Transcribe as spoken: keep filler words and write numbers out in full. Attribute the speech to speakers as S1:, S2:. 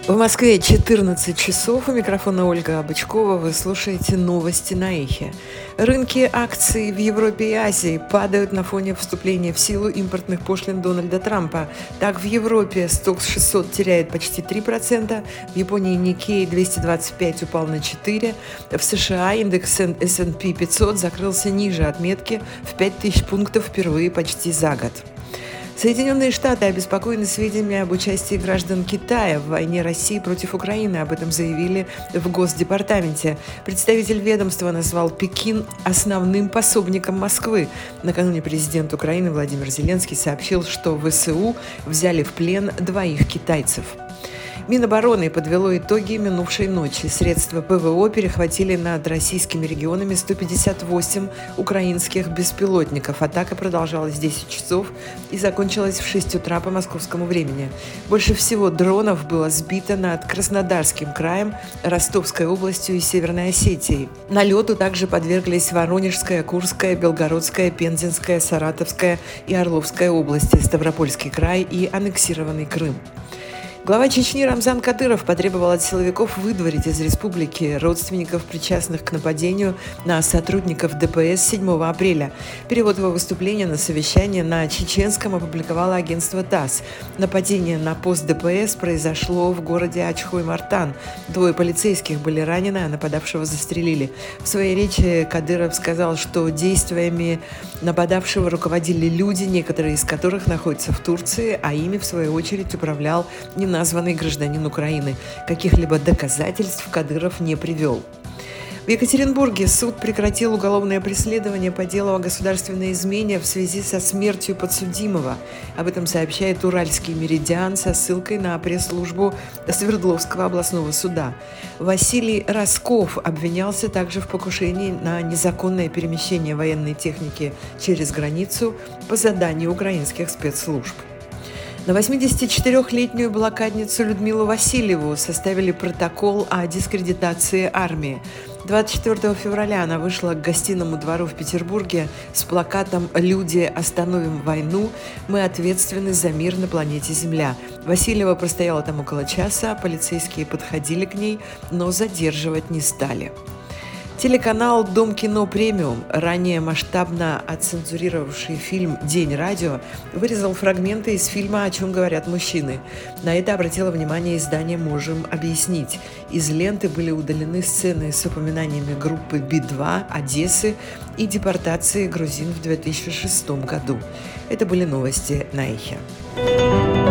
S1: В Москве четырнадцать часов. У микрофона Ольга Бычкова. Вы слушаете новости на Эхе. Рынки акций в Европе и Азии падают на фоне вступления в силу импортных пошлин Дональда Трампа. Так, в Европе Стокс шестьсот теряет почти три процента, в Японии Никей двести двадцать пять упал на четыре процента, в США индекс эс энд пи пятьсот закрылся ниже отметки в пять тысяч пунктов впервые почти за год. Соединенные Штаты обеспокоены сведениями об участии граждан Китая в войне России против Украины. Об этом заявили в Госдепартаменте. Представитель ведомства назвал Пекин основным пособником Москвы. Накануне президент Украины Владимир Зеленский сообщил, что вэ эс у взяли в плен двоих китайцев. Минобороны подвело итоги минувшей ночи. Средства пэ вэ о перехватили над российскими регионами сто пятьдесят восемь украинских беспилотников. Атака продолжалась десять часов и закончилась в шесть утра по московскому времени. Больше всего дронов было сбито над Краснодарским краем, Ростовской областью и Северной Осетией. Налету также подверглись Воронежская, Курская, Белгородская, Пензенская, Саратовская и Орловская области, Ставропольский край и аннексированный Крым. Глава Чечни Рамзан Кадыров потребовал от силовиков выдворить из республики родственников, причастных к нападению на сотрудников дэ пэ эс седьмого апреля. Перевод его выступления на совещание на чеченском опубликовало агентство ТАСС. Нападение на пост дэ пэ эс произошло в городе Ачхой-Мартан. Двое полицейских были ранены, а нападавшего застрелили. В своей речи Кадыров сказал, что действиями нападавшего руководили люди, некоторые из которых находятся в Турции, а ими, в свою очередь, управлял не названный гражданин Украины. Каких-либо доказательств Кадыров не привел. В Екатеринбурге суд прекратил уголовное преследование по делу о государственной измене в связи со смертью подсудимого. Об этом сообщает Уральский Меридиан со ссылкой на пресс-службу Свердловского областного суда. Василий Росков обвинялся также в покушении на незаконное перемещение военной техники через границу по заданию украинских спецслужб. На восьмидесятичетырёхлетнюю блокадницу Людмилу Васильеву составили протокол о дискредитации армии. двадцать четвёртого февраля она вышла к Гостиному двору в Петербурге с плакатом «Люди, остановим войну! Мы ответственны за мир на планете Земля». Васильева простояла там около часа, полицейские подходили к ней, но задерживать не стали. Телеканал «Дом кино премиум», ранее масштабно отцензурировавший фильм «День радио», вырезал фрагменты из фильма «О чем говорят мужчины». На это обратило внимание издание «Можем объяснить». Из ленты были удалены сцены с упоминаниями группы Би два, Одессы и депортации грузин в две тысячи шестом году. Это были новости на Эхе.